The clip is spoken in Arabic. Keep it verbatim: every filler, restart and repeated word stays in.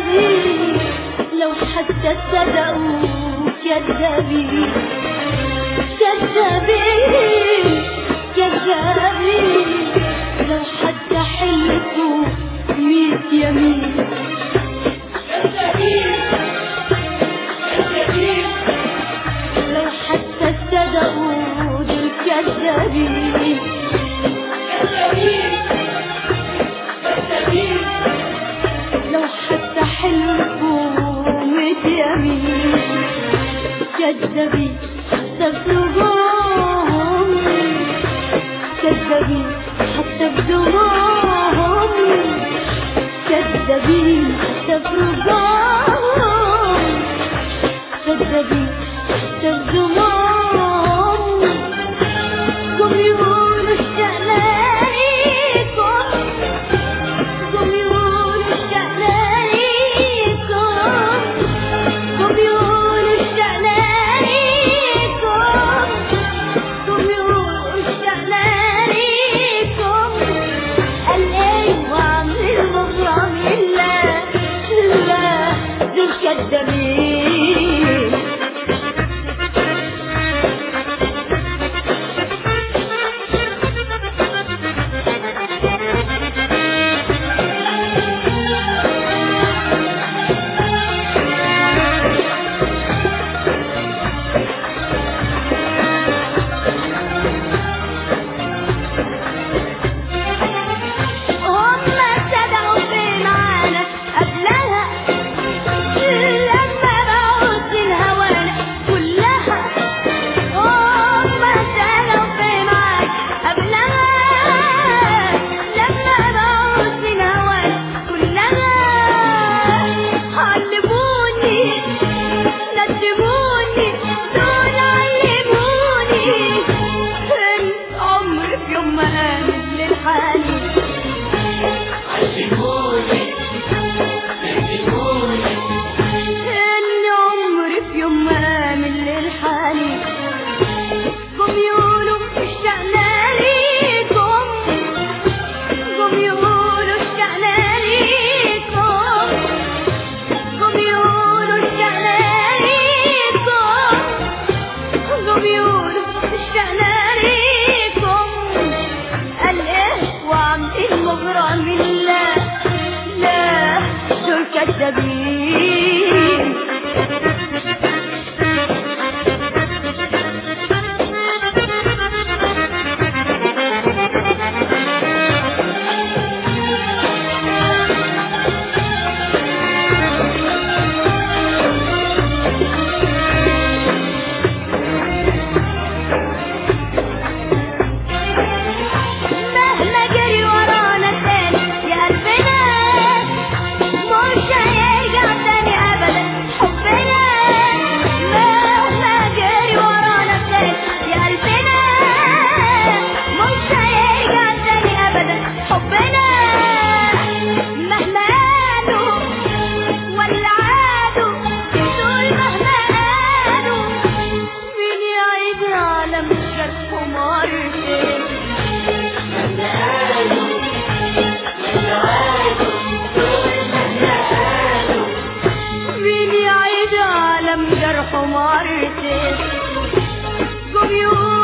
كذابين لو حتى صدقوا كذابين كذابين كذابين لو حتى حلفوا ميت يمين كذابين كذابين لو حتى صدقوا دول كذابين كذابين كذابين لو حتى حلفوا ميت يمين كذابين حتى بدموعهم كذابين حتى بدموعهم كذابين حتى برجوعهم كذابين حتى بدموعهم قم يقولوا اشتقنا ليكم قم يقولوا اشتقنا ليكم قم يقولوا اشتقنا ليكم قم يقولوا اشتقنا ليكم قال ايه وعامل مغرم لا لا دول كدابين كذابين مرتين قم يقول